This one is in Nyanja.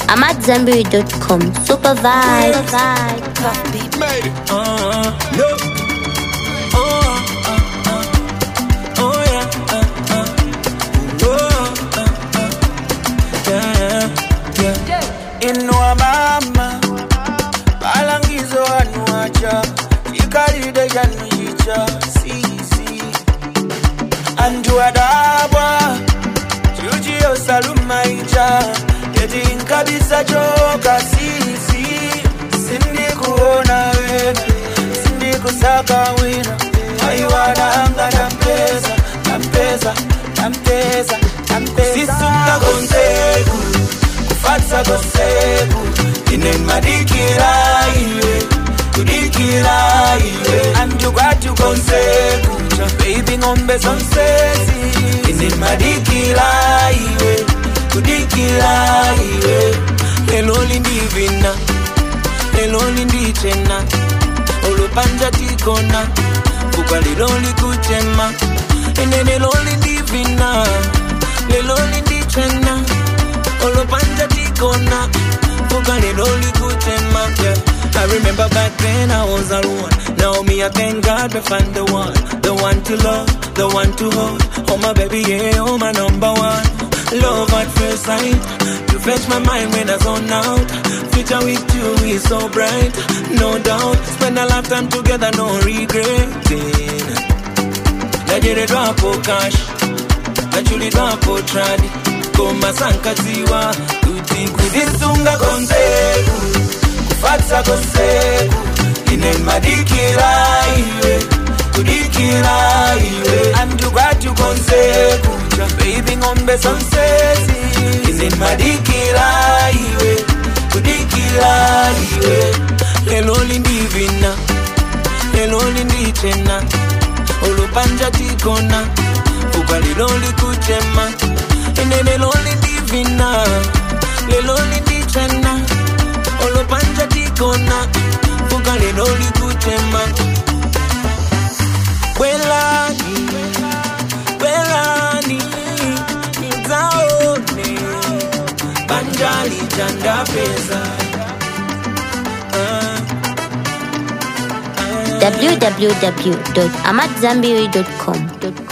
www.amatzambiri.com. Super vibe. Made it. Inua mama balangizo anuacha ikalide januicha sisi anju adabwa jujio saluma icha yeti nkabisa choka sisi sindi kuona wena sindi kusaka wina aiwadanga nampeza sisunga konseku kufatsa koseku inen madikira iwe anju kwatu konseku baby ngombe sonsesi inen madikira iwe leloli ndivina leloli ndichena olupanja tikona kuka leloli kuchema ene leloli ndivina leloli ndichena olupanja tikona kuka leloli kuchema I remember back then I was alone. Now me I thank God we find the one to love, the one to hold. Oh my baby, yeah, oh my number one. Love at first sight, you fetch my mind when I zone out. Future with you is so bright, no doubt. Spend a lifetime together, no regretting. Najere dwapo cash, nachuli dwapo tradi. Koma sankaziwa, utikwidhisunga konseku. Kufatsa konseku, inen madikira iwe. Kudikira iwe, anju kwatu konseku. Baby ngombe sonsesi inin madikira iwe kudikira iwe leloli ndivina leloli ndichena olupanja tikona kuka leloli kuchema ene leloli ndivina leloli ndichena olupanja tikona kuka leloli kuchema Welani nitaone banjali janda pesa www.amatzambiri.com.